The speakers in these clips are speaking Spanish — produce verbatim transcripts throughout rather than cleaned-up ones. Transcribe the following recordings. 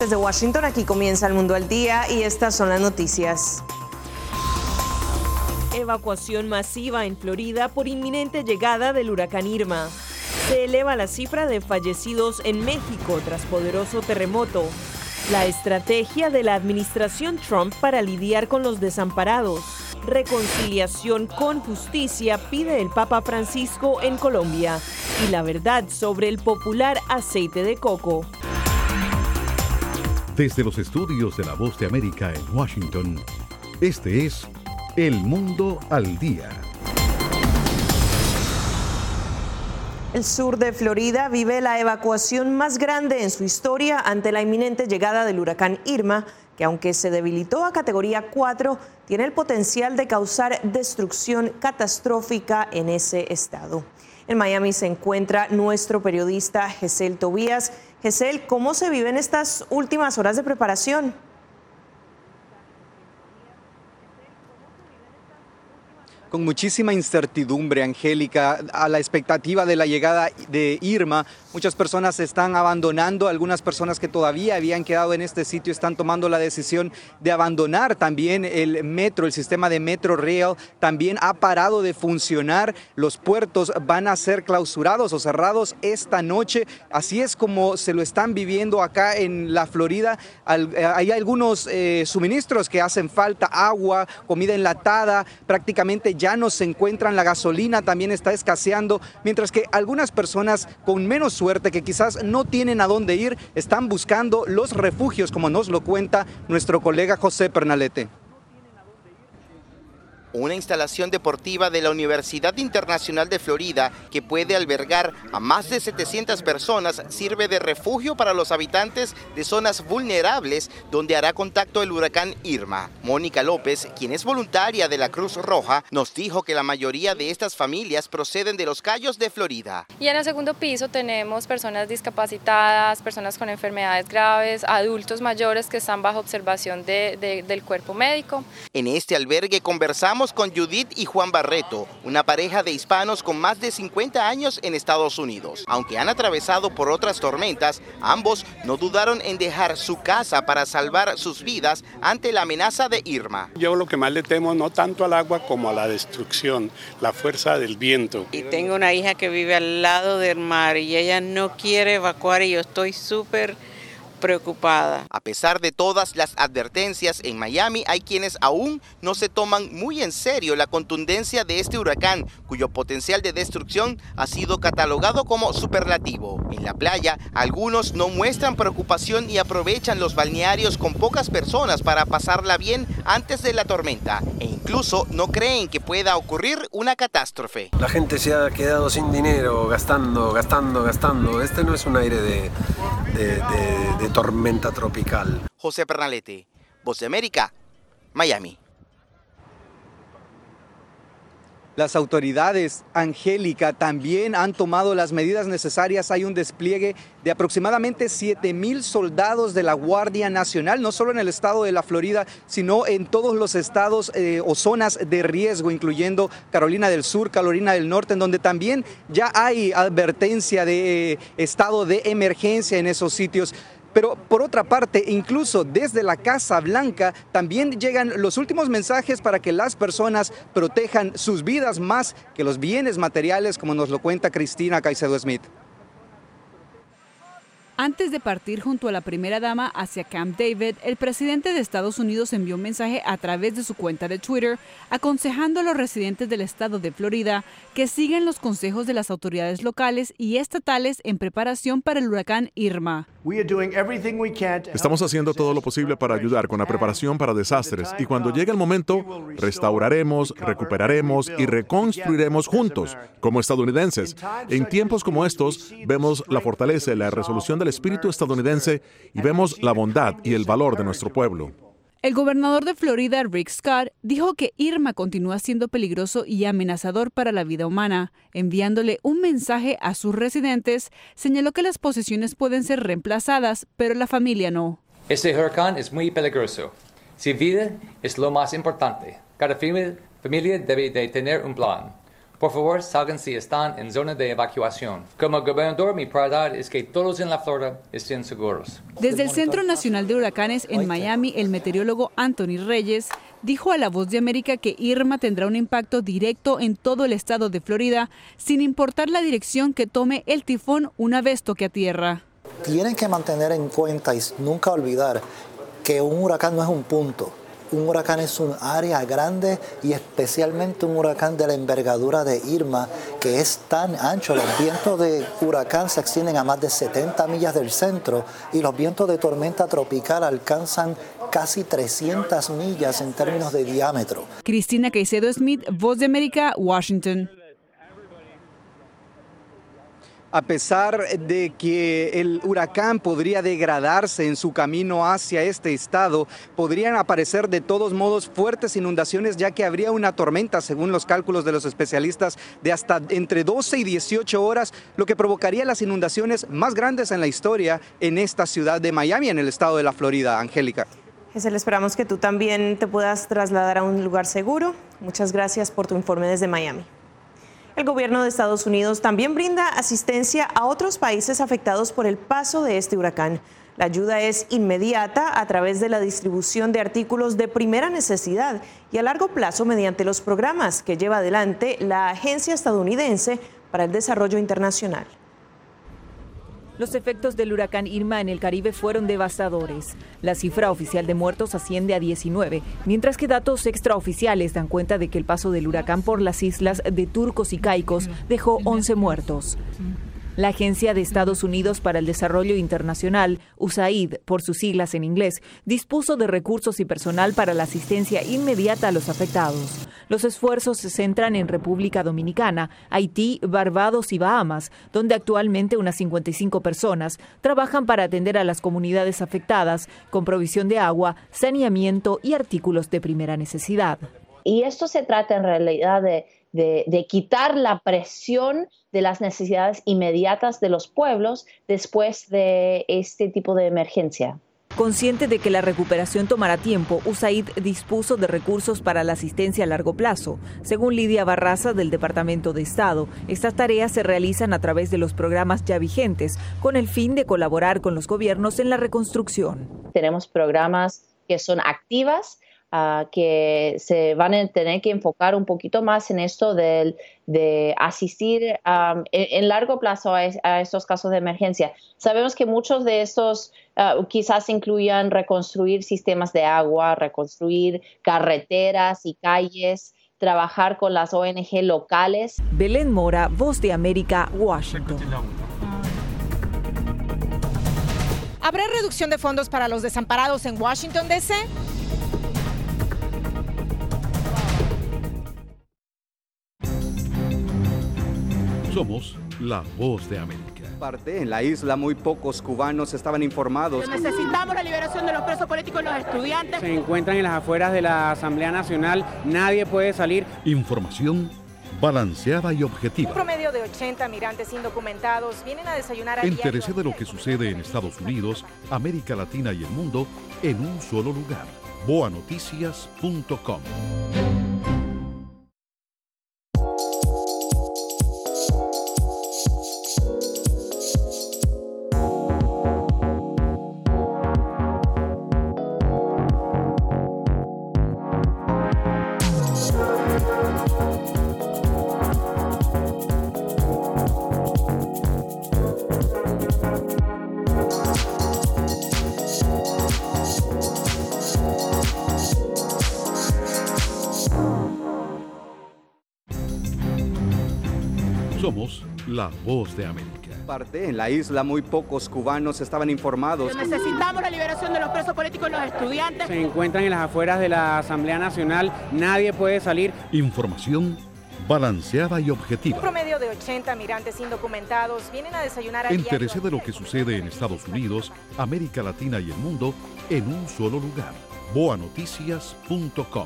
Desde Washington, aquí comienza El Mundo al Día y estas son las noticias. Evacuación masiva en Florida por inminente llegada del huracán Irma. Se eleva la cifra de fallecidos en México tras poderoso terremoto. La estrategia de la administración Trump para lidiar con los desamparados. Reconciliación con justicia pide el Papa Francisco en Colombia. Y la verdad sobre el popular aceite de coco. Desde los estudios de La Voz de América en Washington, este es El Mundo al Día. El sur de Florida vive la evacuación más grande en su historia ante la inminente llegada del huracán Irma, que aunque se debilitó a categoría cuatro, tiene el potencial de causar destrucción catastrófica en ese estado. En Miami se encuentra nuestro periodista Gesell Tobías. Gesell, ¿cómo se viven estas últimas horas de preparación? Con muchísima incertidumbre, Angélica, a la expectativa de la llegada de Irma. Muchas personas están abandonando, algunas personas que todavía habían quedado en este sitio están tomando la decisión de abandonar también el metro, el sistema de Metro Rail también ha parado de funcionar. Los puertos van a ser clausurados o cerrados esta noche, así es como se lo están viviendo acá en la Florida. Hay algunos eh, suministros que hacen falta, agua, comida enlatada, prácticamente ya no se encuentran, la gasolina también está escaseando, mientras que algunas personas con menos suerte, que quizás no tienen a dónde ir, están buscando los refugios, como nos lo cuenta nuestro colega José Pernalete. Una instalación deportiva de la Universidad Internacional de Florida que puede albergar a más de setecientas personas sirve de refugio para los habitantes de zonas vulnerables donde hará contacto el huracán Irma. Mónica López, quien es voluntaria de la Cruz Roja, nos dijo que la mayoría de estas familias proceden de Los Cayos de Florida. Y en el segundo piso tenemos personas discapacitadas, personas con enfermedades graves, adultos mayores que están bajo observación de, de, del cuerpo médico. En este albergue conversamos con Judith y Juan Barreto, una pareja de hispanos con más de cincuenta años en Estados Unidos. Aunque han atravesado por otras tormentas, ambos no dudaron en dejar su casa para salvar sus vidas ante la amenaza de Irma. Yo lo que más le temo no tanto al agua como a la destrucción, la fuerza del viento. Y tengo una hija que vive al lado del mar y ella no quiere evacuar y yo estoy súper preocupada. A pesar de todas las advertencias, en Miami hay quienes aún no se toman muy en serio la contundencia de este huracán, cuyo potencial de destrucción ha sido catalogado como superlativo. En la playa, algunos no muestran preocupación y aprovechan los balnearios con pocas personas para pasarla bien antes de la tormenta, e incluso no creen que pueda ocurrir una catástrofe. La gente se ha quedado sin dinero, gastando, gastando, gastando. Este no es un aire de, de, de, de tormenta tropical. José Pernalete, Voz de América, Miami. Las autoridades, Angélica, también han tomado las medidas necesarias. Hay un despliegue de aproximadamente siete mil soldados de la Guardia Nacional, no solo en el estado de la Florida, sino en todos los estados eh, o zonas de riesgo, incluyendo Carolina del Sur, Carolina del Norte, en donde también ya hay advertencia de eh, estado de emergencia en esos sitios. Pero por otra parte, incluso desde la Casa Blanca también llegan los últimos mensajes para que las personas protejan sus vidas más que los bienes materiales, como nos lo cuenta Cristina Caicedo Smith. Antes de partir junto a la primera dama hacia Camp David, el presidente de Estados Unidos envió un mensaje a través de su cuenta de Twitter aconsejando a los residentes del estado de Florida que sigan los consejos de las autoridades locales y estatales en preparación para el huracán Irma. Estamos haciendo todo lo posible para ayudar con la preparación para desastres y cuando llegue el momento, restauraremos, recuperaremos y reconstruiremos juntos como estadounidenses. En tiempos como estos, vemos la fortaleza y la resolución del espíritu estadounidense y vemos la bondad y el valor de nuestro pueblo. El gobernador de Florida, Rick Scott, dijo que Irma continúa siendo peligroso y amenazador para la vida humana. Enviándole un mensaje a sus residentes, señaló que las posesiones pueden ser reemplazadas, pero la familia no. Este huracán es muy peligroso. Su vida es lo más importante. Cada familia debe de tener un plan. Por favor, salgan si están en zona de evacuación. Como gobernador, mi prioridad es que todos en la Florida estén seguros. Desde el Centro Nacional de Huracanes en Miami, el meteorólogo Anthony Reyes dijo a La Voz de América que Irma tendrá un impacto directo en todo el estado de Florida, sin importar la dirección que tome el tifón una vez toque a tierra. Tienen que mantener en cuenta y nunca olvidar que un huracán no es un punto. Un huracán es un área grande y especialmente un huracán de la envergadura de Irma, que es tan ancho. Los vientos de huracán se extienden a más de setenta millas del centro y los vientos de tormenta tropical alcanzan casi trescientas millas en términos de diámetro. Cristina Caicedo Smith, Voz de América, Washington. A pesar de que el huracán podría degradarse en su camino hacia este estado, podrían aparecer de todos modos fuertes inundaciones, ya que habría una tormenta, según los cálculos de los especialistas, de hasta entre doce y dieciocho horas, lo que provocaría las inundaciones más grandes en la historia en esta ciudad de Miami, en el estado de la Florida. Angélica. Giselle, esperamos que tú también te puedas trasladar a un lugar seguro. Muchas gracias por tu informe desde Miami. El gobierno de Estados Unidos también brinda asistencia a otros países afectados por el paso de este huracán. La ayuda es inmediata a través de la distribución de artículos de primera necesidad y a largo plazo mediante los programas que lleva adelante la Agencia Estadounidense para el Desarrollo Internacional. Los efectos del huracán Irma en el Caribe fueron devastadores. La cifra oficial de muertos asciende a diecinueve, mientras que datos extraoficiales dan cuenta de que el paso del huracán por las islas de Turcos y Caicos dejó once muertos. La Agencia de Estados Unidos para el Desarrollo Internacional, U S A I D por sus siglas en inglés, dispuso de recursos y personal para la asistencia inmediata a los afectados. Los esfuerzos se centran en República Dominicana, Haití, Barbados y Bahamas, donde actualmente unas cincuenta y cinco personas trabajan para atender a las comunidades afectadas con provisión de agua, saneamiento y artículos de primera necesidad. Y esto se trata en realidad de, de, de quitar la presión de las necesidades inmediatas de los pueblos después de este tipo de emergencia. Consciente de que la recuperación tomará tiempo, U S A I D dispuso de recursos para la asistencia a largo plazo. Según Lidia Barraza del Departamento de Estado, estas tareas se realizan a través de los programas ya vigentes, con el fin de colaborar con los gobiernos en la reconstrucción. Tenemos programas que son activas, Uh, que se van a tener que enfocar un poquito más en esto de, de asistir um, en, en largo plazo a, es, a estos casos de emergencia. Sabemos que muchos de estos uh, quizás incluyan reconstruir sistemas de agua, reconstruir carreteras y calles, trabajar con las O N G locales. Belén Mora, Voz de América, Washington. ¿Habrá reducción de fondos para los desamparados en Washington, D C? Somos la Voz de América. Parte en la isla, muy pocos cubanos estaban informados. Necesitamos la liberación de los presos políticos y los estudiantes. Se encuentran en las afueras de la Asamblea Nacional. Nadie puede salir. Información balanceada y objetiva. Un promedio de ochenta migrantes indocumentados vienen a desayunar a Entérese de lo que sucede en Estados Unidos, América Latina y el mundo en un solo lugar. boa noticias punto com. Somos la Voz de América. Parte en la isla, muy pocos cubanos estaban informados. Necesitamos la liberación de los presos políticos y los estudiantes. Se encuentran en las afueras de la Asamblea Nacional. Nadie puede salir. Información balanceada y objetiva. Un promedio de ochenta migrantes indocumentados vienen a desayunar a Entérese de lo que sucede en Estados Unidos, América Latina y el mundo en un solo lugar. boa noticias punto com.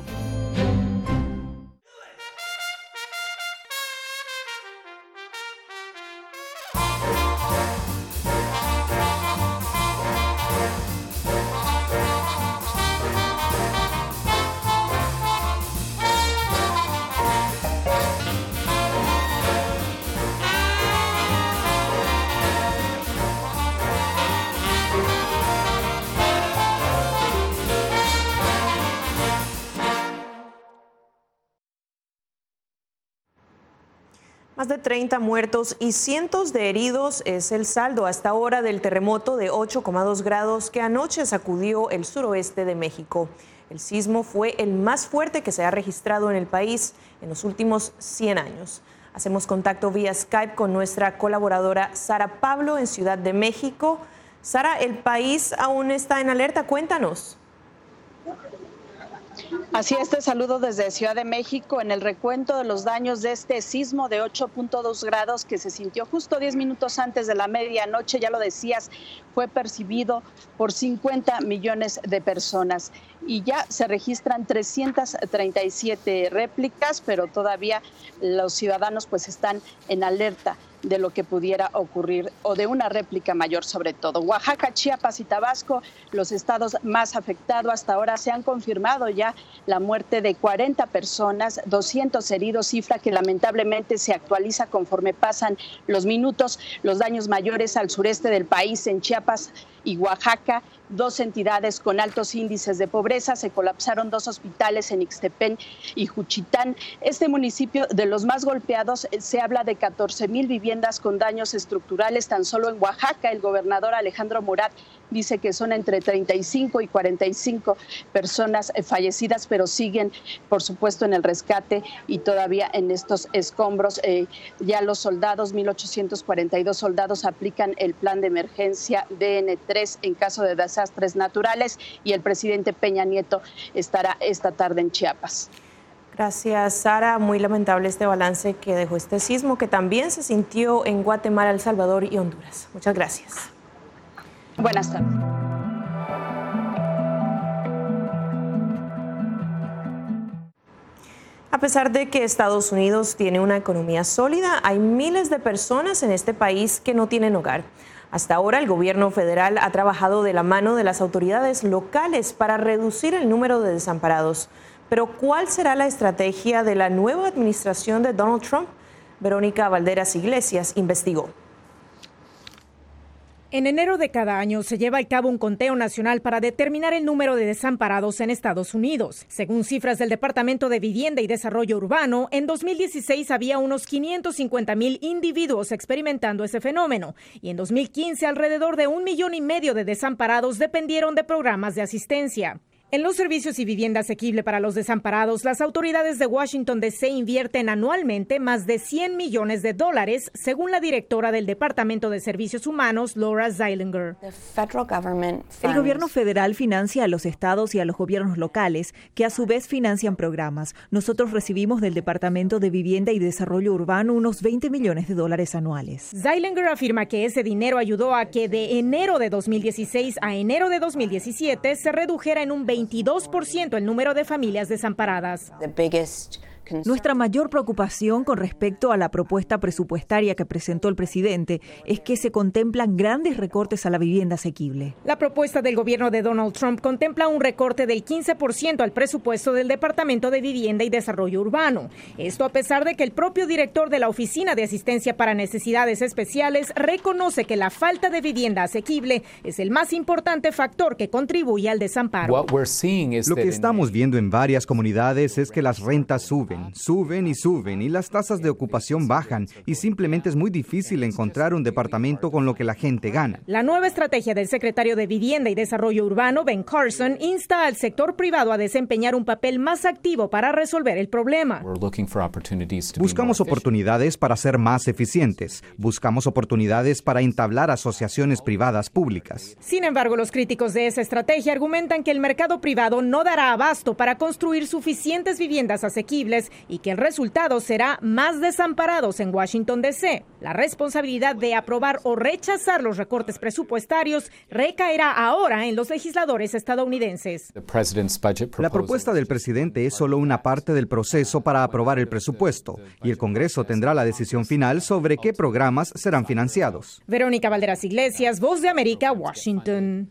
Más de treinta muertos y cientos de heridos es el saldo hasta ahora del terremoto de ocho coma dos grados que anoche sacudió el suroeste de México. El sismo fue el más fuerte que se ha registrado en el país en los últimos cien años. Hacemos contacto vía Skype con nuestra colaboradora Sara Pablo en Ciudad de México. Sara, el país aún está en alerta, cuéntanos. Así es, te saludo desde Ciudad de México en el recuento de los daños de este sismo de ocho punto dos grados que se sintió justo diez minutos antes de la medianoche, ya lo decías, fue percibido por cincuenta millones de personas y ya se registran trescientas treinta y siete réplicas, pero todavía los ciudadanos pues están en alerta de lo que pudiera ocurrir o de una réplica mayor sobre todo. Oaxaca, Chiapas y Tabasco, los estados más afectados hasta ahora, se han confirmado ya la muerte de cuarenta personas, doscientos heridos, cifra que lamentablemente se actualiza conforme pasan los minutos. Los daños mayores al sureste del país, en Chiapas y Oaxaca, dos entidades con altos índices de pobreza, se colapsaron dos hospitales en Ixtepén y Juchitán. Este municipio de los más golpeados, se habla de catorce mil viviendas con daños estructurales. Tan solo en Oaxaca, el gobernador Alejandro Murat dice que son entre treinta y cinco y cuarenta y cinco personas fallecidas, pero siguen, por supuesto, en el rescate y todavía en estos escombros. Eh, ya los soldados, mil ochocientos cuarenta y dos soldados, aplican el plan de emergencia D N tres en caso de desastres naturales y el presidente Peña Nieto estará esta tarde en Chiapas. Gracias, Sara. Muy lamentable este balance que dejó este sismo, que también se sintió en Guatemala, El Salvador y Honduras. Muchas gracias. Buenas tardes. A pesar de que Estados Unidos tiene una economía sólida, hay miles de personas en este país que no tienen hogar. Hasta ahora, el gobierno federal ha trabajado de la mano de las autoridades locales para reducir el número de desamparados. Pero, ¿cuál será la estrategia de la nueva administración de Donald Trump? Verónica Valderas Iglesias investigó. En enero de cada año se lleva a cabo un conteo nacional para determinar el número de desamparados en Estados Unidos. Según cifras del Departamento de Vivienda y Desarrollo Urbano, en dos mil dieciséis había unos quinientos cincuenta mil individuos experimentando ese fenómeno y en dos mil quince alrededor de un millón y medio de desamparados dependieron de programas de asistencia. En los servicios y vivienda asequible para los desamparados, las autoridades de Washington D C invierten anualmente más de cien millones de dólares, según la directora del Departamento de Servicios Humanos, Laura Zeilinger. El gobierno federal financia a los estados y a los gobiernos locales, que a su vez financian programas. Nosotros recibimos del Departamento de Vivienda y Desarrollo Urbano unos veinte millones de dólares anuales. Zeilinger afirma que ese dinero ayudó a que de enero de dos mil dieciséis a enero de dos mil diecisiete se redujera en un veintidós por ciento el número de familias desamparadas. Nuestra mayor preocupación con respecto a la propuesta presupuestaria que presentó el presidente es que se contemplan grandes recortes a la vivienda asequible. La propuesta del gobierno de Donald Trump contempla un recorte del quince por ciento al presupuesto del Departamento de Vivienda y Desarrollo Urbano. Esto a pesar de que el propio director de la Oficina de Asistencia para Necesidades Especiales reconoce que la falta de vivienda asequible es el más importante factor que contribuye al desamparo. Lo que estamos viendo en varias comunidades es que las rentas suben. Suben y suben y las tasas de ocupación bajan y simplemente es muy difícil encontrar un departamento con lo que la gente gana. La nueva estrategia del secretario de Vivienda y Desarrollo Urbano, Ben Carson, insta al sector privado a desempeñar un papel más activo para resolver el problema. Buscamos oportunidades para ser más eficientes. Buscamos oportunidades para entablar asociaciones privadas públicas. Sin embargo, los críticos de esa estrategia argumentan que el mercado privado no dará abasto para construir suficientes viviendas asequibles y que el resultado será más desamparados en Washington D C. La responsabilidad de aprobar o rechazar los recortes presupuestarios recaerá ahora en los legisladores estadounidenses. La propuesta del presidente es solo una parte del proceso para aprobar el presupuesto y el Congreso tendrá la decisión final sobre qué programas serán financiados. Verónica Valderas Iglesias, Voz de América, Washington.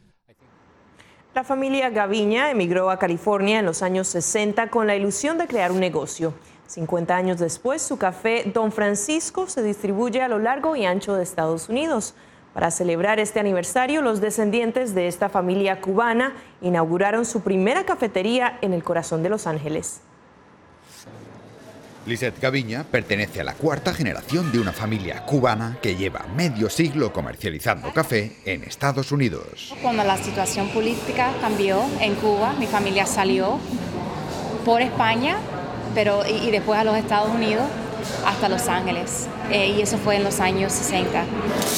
La familia Gaviña emigró a California en los años sesenta con la ilusión de crear un negocio. cincuenta años después, su café Don Francisco se distribuye a lo largo y ancho de Estados Unidos. Para celebrar este aniversario, los descendientes de esta familia cubana inauguraron su primera cafetería en el corazón de Los Ángeles. Lisette Gaviña pertenece a la cuarta generación de una familia cubana que lleva medio siglo comercializando café en Estados Unidos. Cuando la situación política cambió en Cuba, mi familia salió por España, pero y, y después a los Estados Unidos hasta Los Ángeles, eh, y eso fue en los años sesenta.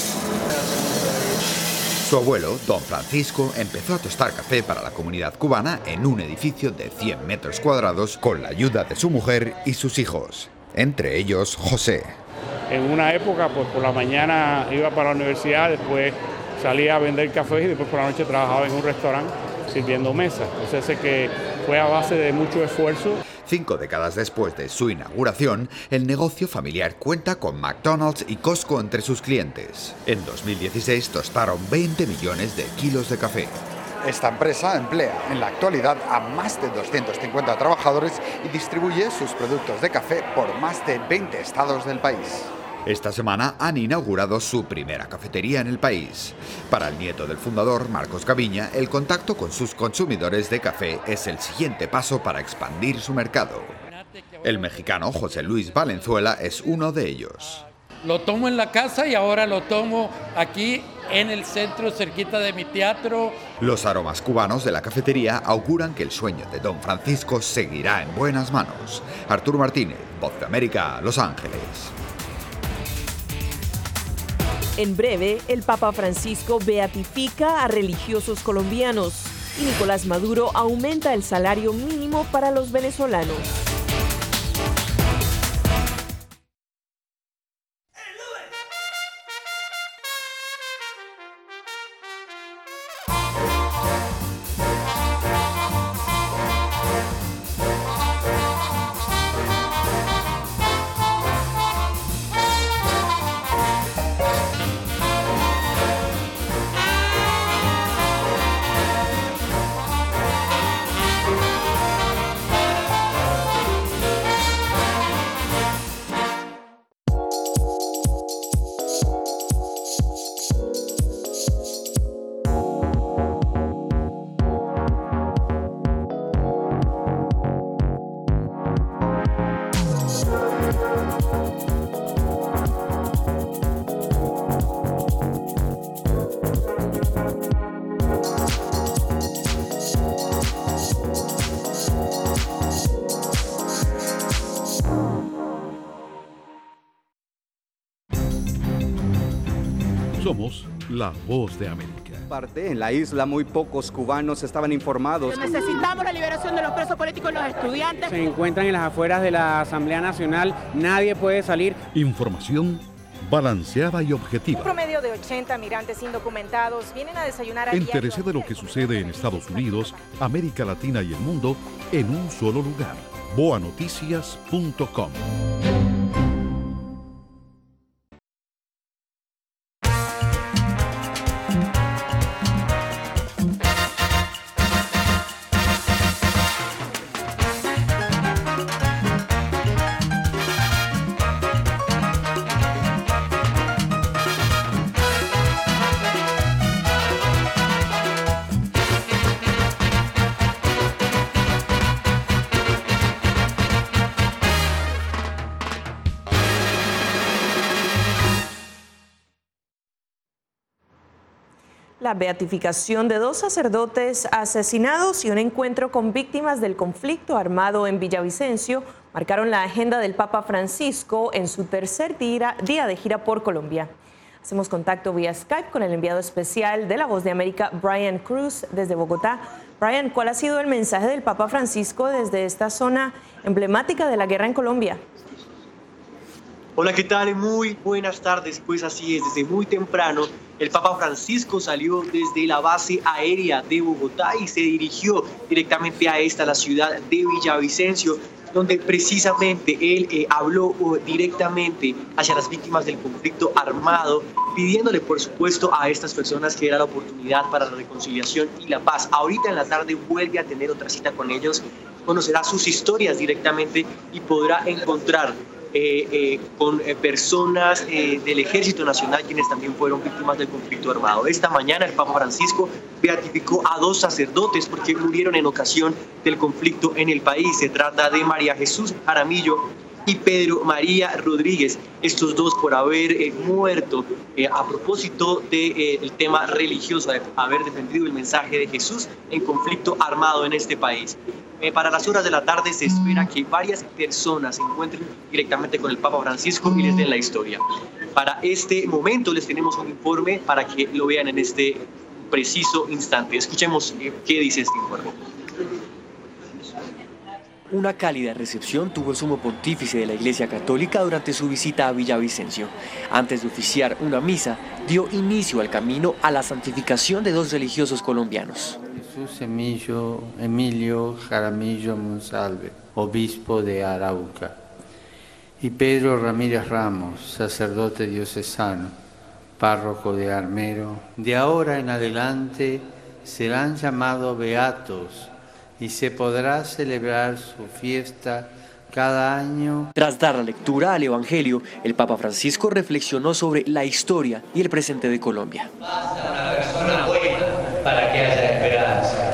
Su abuelo, don Francisco, empezó a tostar café para la comunidad cubana en un edificio de cien metros cuadrados con la ayuda de su mujer y sus hijos, entre ellos José. En una época, pues por la mañana iba para la universidad, después salía a vender café y después por la noche trabajaba en un restaurante sirviendo mesas. Entonces sé que fue a base de mucho esfuerzo. Cinco décadas después de su inauguración, el negocio familiar cuenta con McDonald's y Costco entre sus clientes. En dos mil dieciséis tostaron veinte millones de kilos de café. Esta empresa emplea en la actualidad a más de doscientos cincuenta trabajadores y distribuye sus productos de café por más de veinte estados del país. Esta semana han inaugurado su primera cafetería en el país. Para el nieto del fundador, Marcos Gaviña, el contacto con sus consumidores de café es el siguiente paso para expandir su mercado. El mexicano José Luis Valenzuela es uno de ellos. Lo tomo en la casa y ahora lo tomo aquí en el centro, cerquita de mi teatro. Los aromas cubanos de la cafetería auguran que el sueño de don Francisco seguirá en buenas manos. Arturo Martínez, Voz de América, Los Ángeles. En breve, el Papa Francisco beatifica a religiosos colombianos y Nicolás Maduro aumenta el salario mínimo para los venezolanos. Somos la Voz de América. Parte en la isla muy pocos cubanos estaban informados. Necesitamos la liberación de los presos políticos y los estudiantes. Se encuentran en las afueras de la Asamblea Nacional, nadie puede salir. Información balanceada y objetiva. Un promedio de ochenta migrantes indocumentados vienen a desayunar a Entérese de lo que sucede en Estados Unidos, América Latina y el mundo en un solo lugar. boa noticias punto com. La beatificación de dos sacerdotes asesinados y un encuentro con víctimas del conflicto armado en Villavicencio marcaron la agenda del Papa Francisco en su tercer día, día de gira por Colombia. Hacemos contacto vía Skype con el enviado especial de La Voz de América, Brian Cruz, desde Bogotá. Brian, ¿cuál ha sido el mensaje del Papa Francisco desde esta zona emblemática de la guerra en Colombia? Hola, ¿qué tal? Muy buenas tardes. Pues así es, desde muy temprano el Papa Francisco salió desde la base aérea de Bogotá y se dirigió directamente a esta, la ciudad de Villavicencio, donde precisamente él eh, habló uh, directamente hacia las víctimas del conflicto armado, pidiéndole por supuesto a estas personas que era la oportunidad para la reconciliación y la paz. Ahorita en la tarde vuelve a tener otra cita con ellos, conocerá sus historias directamente y podrá encontrar Eh, eh, con eh, personas eh, del Ejército Nacional, quienes también fueron víctimas del conflicto armado. Esta mañana el Papa Francisco beatificó a dos sacerdotes porque murieron en ocasión del conflicto en el país. Se trata de María Jesús Jaramillo y Pedro María Rodríguez, estos dos por haber eh, muerto eh, a propósito del de, eh, tema religioso, de haber defendido el mensaje de Jesús en conflicto armado en este país. Eh, para las horas de la tarde se espera que varias personas se encuentren directamente con el Papa Francisco y les den la historia. Para este momento les tenemos un informe para que lo vean en este preciso instante. Escuchemos eh, qué dice este informe. Una cálida recepción tuvo el sumo pontífice de la Iglesia Católica durante su visita a Villavicencio. Antes de oficiar una misa, dio inicio al camino a la santificación de dos religiosos colombianos. Jesús Emilio, Emilio Jaramillo Monsalve, obispo de Arauca, y Pedro Ramírez Ramos, sacerdote diocesano, párroco de Armero. De ahora en adelante serán llamados beatos y se podrá celebrar su fiesta cada año. Tras dar la lectura al Evangelio, el Papa Francisco reflexionó sobre la historia y el presente de Colombia. Basta una persona buena para que haya esperanza.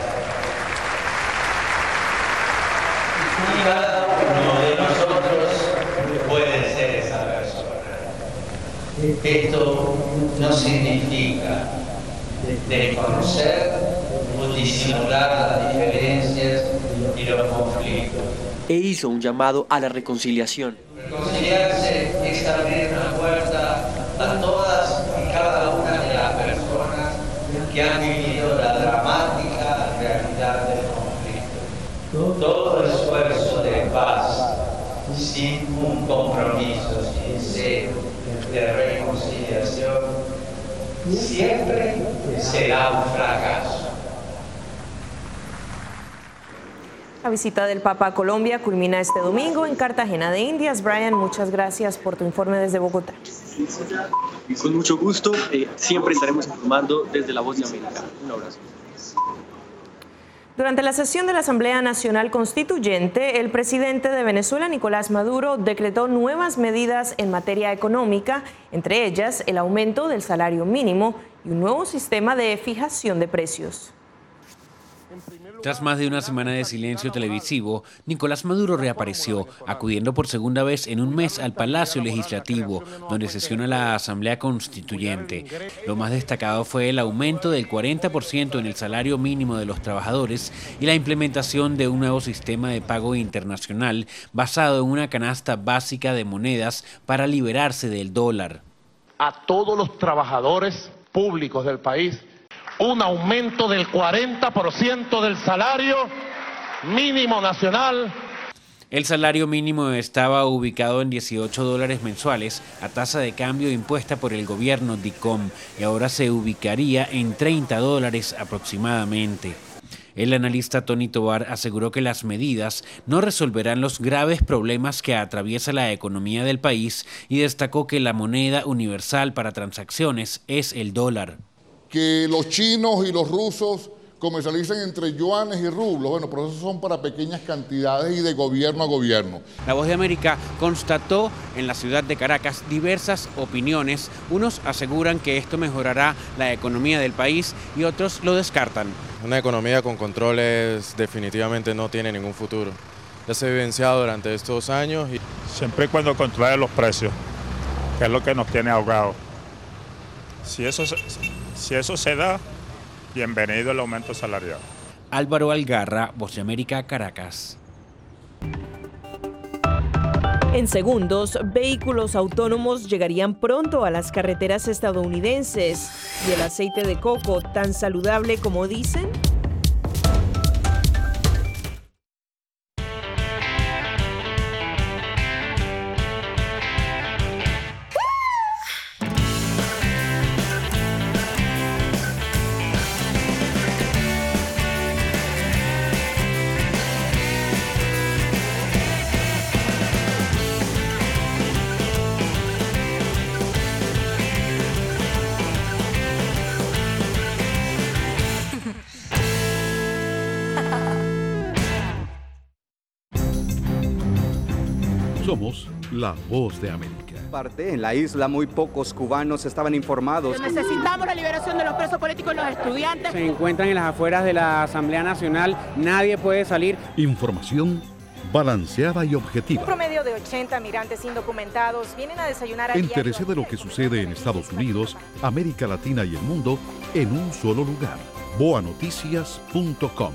Y cada uno de nosotros puede ser esa persona. Esto no significa desconocer o disimular las diferencias y los conflictos. E hizo un llamado a la reconciliación. Reconciliarse es abrir una puerta a todas y cada una de las personas que han vivido la dramática realidad del conflicto. Todo esfuerzo de paz sin un compromiso sincero de reconciliación siempre será un fracaso. La visita del Papa a Colombia culmina este domingo en Cartagena de Indias. Brian, muchas gracias por tu informe desde Bogotá. Y con mucho gusto, eh, siempre estaremos informando desde La Voz de América. Un abrazo. Durante la sesión de la Asamblea Nacional Constituyente, el presidente de Venezuela, Nicolás Maduro, decretó nuevas medidas en materia económica, entre ellas el aumento del salario mínimo y un nuevo sistema de fijación de precios. Tras más de una semana de silencio televisivo, Nicolás Maduro reapareció, acudiendo por segunda vez en un mes al Palacio Legislativo, donde sesiona la Asamblea Constituyente. Lo más destacado fue el aumento del cuarenta por ciento en el salario mínimo de los trabajadores y la implementación de un nuevo sistema de pago internacional basado en una canasta básica de monedas para liberarse del dólar. A todos los trabajadores públicos del país, un aumento del cuarenta por ciento del salario mínimo nacional. El salario mínimo estaba ubicado en dieciocho dólares mensuales a tasa de cambio impuesta por el gobierno DICOM y ahora se ubicaría en treinta dólares aproximadamente. El analista Tony Tobar aseguró que las medidas no resolverán los graves problemas que atraviesa la economía del país y destacó que la moneda universal para transacciones es el dólar. Que los chinos y los rusos comercialicen entre yuanes y rublos, bueno, pero esos son para pequeñas cantidades y de gobierno a gobierno. La Voz de América constató en la ciudad de Caracas diversas opiniones. Unos aseguran que esto mejorará la economía del país y otros lo descartan. Una economía con controles definitivamente no tiene ningún futuro. Ya se ha evidenciado durante estos años. Y... siempre y cuando controle los precios, que es lo que nos tiene ahogados. Si eso se... Si eso se da, bienvenido el aumento salarial. Álvaro Algarra, Voz de América, Caracas. En segundos, vehículos autónomos llegarían pronto a las carreteras estadounidenses. ¿Y el aceite de coco tan saludable como dicen? Somos La Voz de América. Parte en la isla, muy pocos cubanos estaban informados. Necesitamos la liberación de los presos políticos y los estudiantes. Se encuentran en las afueras de la Asamblea Nacional, nadie puede salir. Información balanceada y Un objetiva. promedio de ochenta migrantes indocumentados vienen a desayunar a Entérese diario. de lo que sucede en Estados Unidos, América Latina y el mundo en un solo lugar. boa noticias punto com.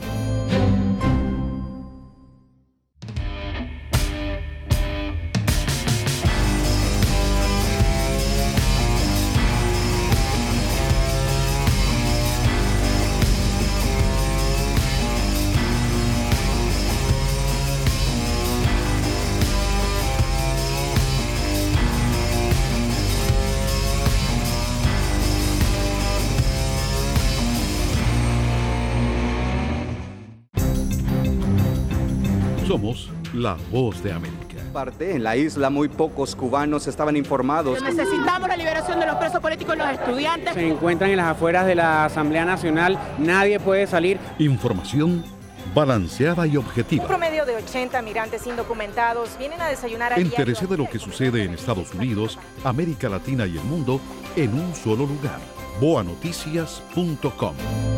Somos la voz de América. Parte en la isla muy pocos cubanos estaban informados. Necesitamos la liberación de los presos políticos y los estudiantes. Se encuentran en las afueras de la Asamblea Nacional, nadie puede salir. Información balanceada y objetiva. Un promedio de ochenta migrantes indocumentados vienen a desayunar a diario. Entérese de lo que sucede en Estados Unidos, América Latina y el mundo en un solo lugar. boa noticias punto com.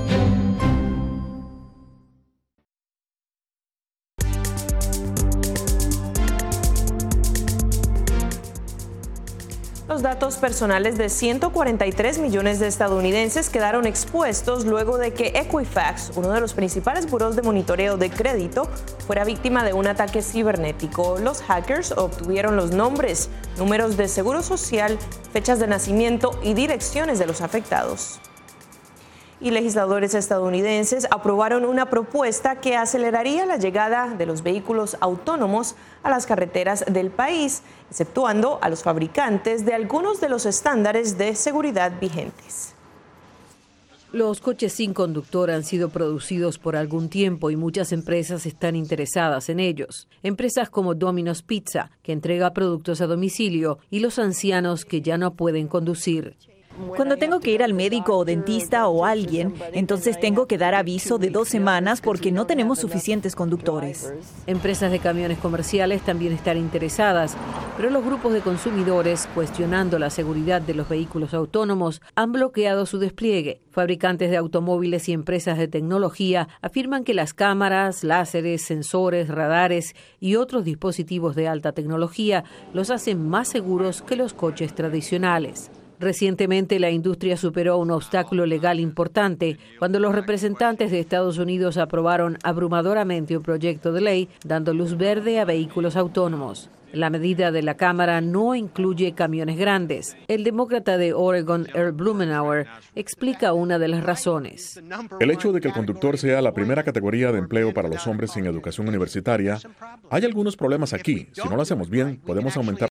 Los datos personales de ciento cuarenta y tres millones de estadounidenses quedaron expuestos luego de que Equifax, uno de los principales burós de monitoreo de crédito, fuera víctima de un ataque cibernético. Los hackers obtuvieron los nombres, números de seguro social, fechas de nacimiento y direcciones de los afectados. Y legisladores estadounidenses aprobaron una propuesta que aceleraría la llegada de los vehículos autónomos a las carreteras del país, exceptuando a los fabricantes de algunos de los estándares de seguridad vigentes. Los coches sin conductor han sido producidos por algún tiempo y muchas empresas están interesadas en ellos. Empresas como Domino's Pizza, que entrega productos a domicilio, y los ancianos que ya no pueden conducir. Cuando tengo que ir al médico o dentista o alguien, entonces tengo que dar aviso de dos semanas porque no tenemos suficientes conductores. Empresas de camiones comerciales también están interesadas, pero los grupos de consumidores, cuestionando la seguridad de los vehículos autónomos, han bloqueado su despliegue. Fabricantes de automóviles y empresas de tecnología afirman que las cámaras, láseres, sensores, radares y otros dispositivos de alta tecnología los hacen más seguros que los coches tradicionales. Recientemente la industria superó un obstáculo legal importante cuando los representantes de Estados Unidos aprobaron abrumadoramente un proyecto de ley dando luz verde a vehículos autónomos. La medida de la Cámara no incluye camiones grandes. El demócrata de Oregon, Earl Blumenauer, explica una de las razones. El hecho de que el conductor sea la primera categoría de empleo para los hombres sin educación universitaria, hay algunos problemas aquí. Si no lo hacemos bien, podemos aumentar.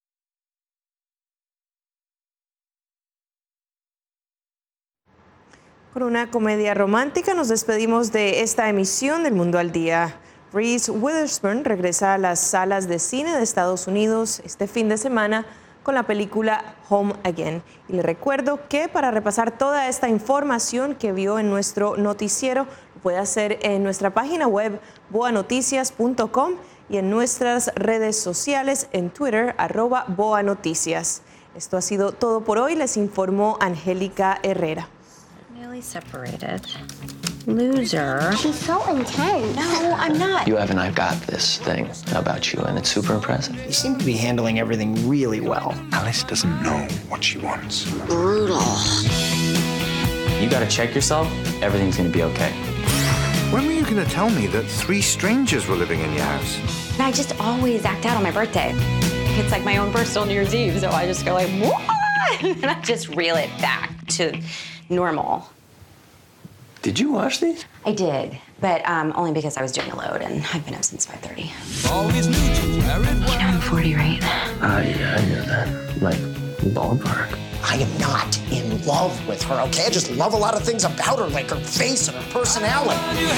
Con una comedia romántica nos despedimos de esta emisión del Mundo al Día. Reese Witherspoon regresa a las salas de cine de Estados Unidos este fin de semana con la película Home Again. Y le recuerdo que para repasar toda esta información que vio en nuestro noticiero, lo puede hacer en nuestra página web boa noticias punto com y en nuestras redes sociales en Twitter, arroba Boa Noticias. Esto ha sido todo por hoy. Les informó Angélica Herrera. Separated. Loser. She's so intense. No, I'm not. You haven't, I've got this thing about you, and it's super impressive. You seem to be handling everything really well. Alice doesn't know what she wants. Brutal. You gotta check yourself. Everything's gonna be okay. When were you gonna tell me that three strangers were living in your house? I just always act out on my birthday. It's like my own personal New Year's Eve, so I just go like, what? And I just reel it back to normal. Did you watch these? I did, but um, only because I was doing a load, and I've been up since five thirty. Always knew you were You know I'm forty, right? Uh, yeah, I knew that. Like, ballpark. I am not in love with her, okay? I just love a lot of things about her, like her face and her personality.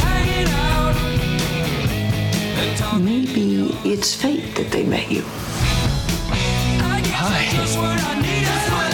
Maybe it's fate that they met you. Hi.